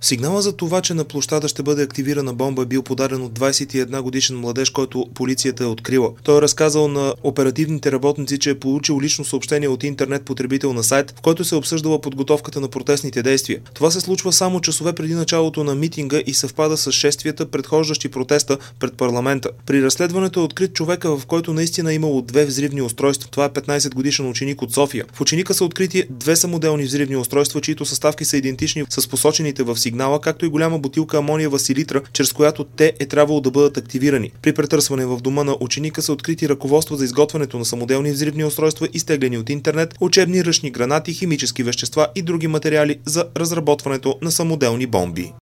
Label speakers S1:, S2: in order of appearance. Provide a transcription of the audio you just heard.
S1: Сигнала за това, че на площада ще бъде активирана бомба е бил подаден от 21 годишен младеж, който полицията е открила. Той е разказал на оперативните работници, че е получил лично съобщение от интернет потребител на сайт, в който се е обсъждала подготовката на протестните действия. Това се случва само часове преди началото на митинга и съвпада с шествията, предхождащи протеста пред парламента. При разследването е открит човека, в който наистина е имало 2 взривни устройства. Това е 15 годишен ученик от София. В ученика са открити 2 самоделни взривни устройства, чието съставки са идентични с посочените в сигнала, както и голяма бутилка амониева селитра, чрез която те е трябвало да бъдат активирани. При претърсване в дома на ученика са открити ръководства за изготвянето на самоделни взривни устройства, изтеглени от интернет, учебни ръчни гранати, химически вещества и други материали за разработването на самоделни бомби.